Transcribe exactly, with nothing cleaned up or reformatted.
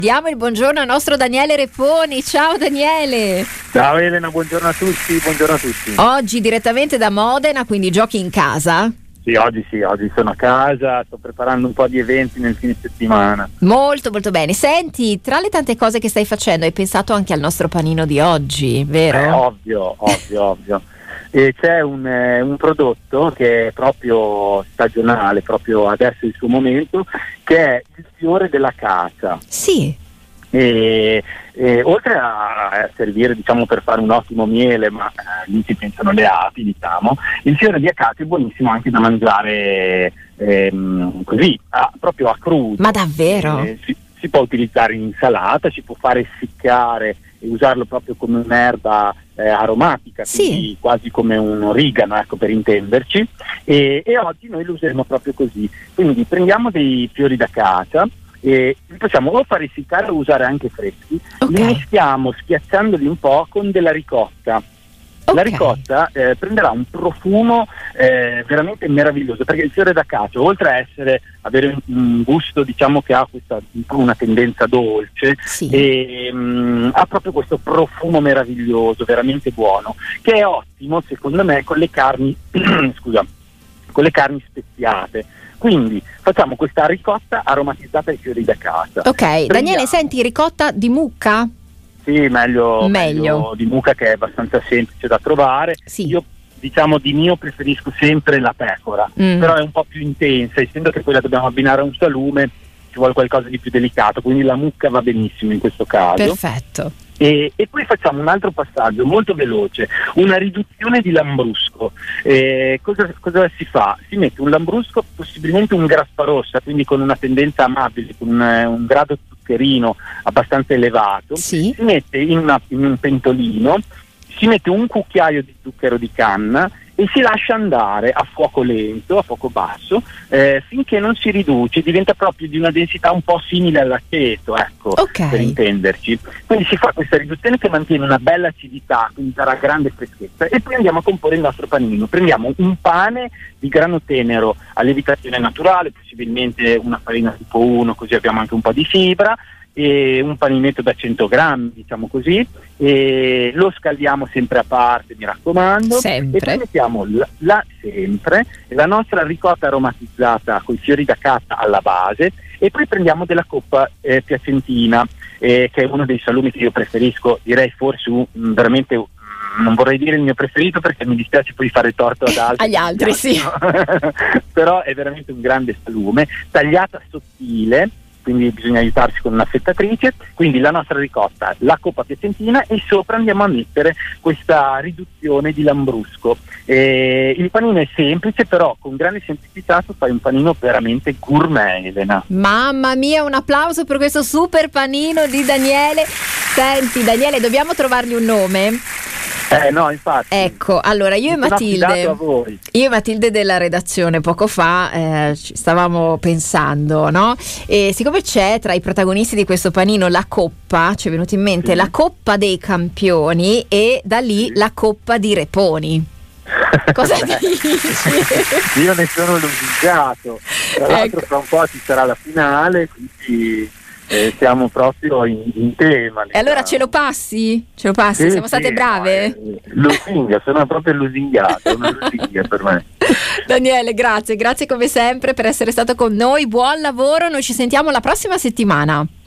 Diamo il buongiorno al nostro Daniele Reponi. Ciao Daniele. Ciao Elena, buongiorno a tutti, buongiorno a tutti. Oggi direttamente da Modena, quindi giochi in casa? Sì, oggi sì, oggi sono a casa, sto preparando un po' di eventi nel fine settimana. Molto molto bene. Senti, tra le tante cose che stai facendo hai pensato anche al nostro panino di oggi, vero? Eh, ovvio, ovvio, ovvio. E c'è un, eh, un prodotto che è proprio stagionale, proprio adesso è il suo momento, che è il fiore dell'acacia. Sì. E, e oltre a servire, diciamo, per fare un ottimo miele, ma eh, lì si pensano le api, diciamo, il fiore di acacia è buonissimo anche da mangiare ehm, così, a, proprio a crudo. Ma davvero? Eh, si, si può utilizzare in insalata, si può fare essiccare e usarlo proprio come un'erba eh, aromatica, sì. Quindi quasi come un origano, ecco, per intenderci, e, e oggi noi lo useremo proprio così. Quindi prendiamo dei fiori d'acacia e li possiamo o fare essiccare o usare anche freschi, okay. Li mischiamo schiacciandoli un po' con della ricotta. Okay. La ricotta eh, prenderà un profumo eh, veramente meraviglioso, perché il fiore d'acacia, oltre a essere avere un, un gusto, diciamo, che ha questa una tendenza dolce, sì. e, um, ha proprio questo profumo meraviglioso, veramente buono, che è ottimo secondo me con le carni scusa, con le carni speziate. Quindi facciamo questa ricotta aromatizzata ai fiori d'acacia. Ok, Prendiamo... Daniele, senti, ricotta di mucca? Sì, meglio, meglio. meglio di mucca, che è abbastanza semplice da trovare. Sì. Io, diciamo, di mio preferisco sempre la pecora, mm. però è un po' più intensa, essendo che poi la dobbiamo abbinare a un salume, ci vuole qualcosa di più delicato, quindi la mucca va benissimo in questo caso. Perfetto. E, e poi facciamo un altro passaggio molto veloce, una riduzione di lambrusco. Eh, cosa, cosa si fa? Si mette un lambrusco, possibilmente un grapparossa, quindi con una tendenza amabile, con un, un grado zuccherino abbastanza elevato, sì. Si mette in, una, in un pentolino, si mette un cucchiaio di zucchero di canna e si lascia andare a fuoco lento, a fuoco basso, eh, finché non si riduce, diventa proprio di una densità un po' simile all'aceto, ecco, okay. per intenderci. Quindi si fa questa riduzione che mantiene una bella acidità, quindi darà grande freschezza, e poi andiamo a comporre il nostro panino. Prendiamo un pane di grano tenero a lievitazione naturale, possibilmente una farina tipo uno, così abbiamo anche un po' di fibra, e un paninetto da cento grammi, diciamo così, e lo scaldiamo sempre a parte, mi raccomando, sempre. E poi mettiamo la, la, sempre la nostra ricotta aromatizzata con i fiori d'acacia alla base, e poi prendiamo della coppa eh, piacentina, eh, che è uno dei salumi che io preferisco, direi forse un, veramente un, non vorrei dire il mio preferito, perché mi dispiace poi fare torto ad altri agli altri, sì. Però è veramente un grande salume, tagliata sottile, quindi bisogna aiutarsi con un'affettatrice. Quindi la nostra ricotta, la coppa piacentina, e sopra andiamo a mettere questa riduzione di lambrusco. E il panino è semplice, però con grande semplicità tu fai un panino veramente gourmet, Elena. Mamma mia, un applauso per questo super panino di Daniele. Senti Daniele, dobbiamo trovargli un nome? Eh no, infatti. Ecco, allora io e Matilde, a voi. io e Matilde della redazione poco fa eh, ci stavamo pensando, no? E siccome c'è tra i protagonisti di questo panino la coppa, ci è venuto in mente sì. la coppa dei campioni, e da lì sì. la coppa di Reponi. Cosa dici? Io ne sono lusingato. Tra l'altro ecco. Tra un po' ci sarà la finale, quindi Eh, siamo proprio in, in tema. E allora ce lo passi? Ce lo passi? Sì, Siamo state sì, brave? No, eh, lusinga, sono proprio lusingata, una lusinga per me. Daniele, grazie, grazie come sempre per essere stato con noi, buon lavoro, noi ci sentiamo la prossima settimana.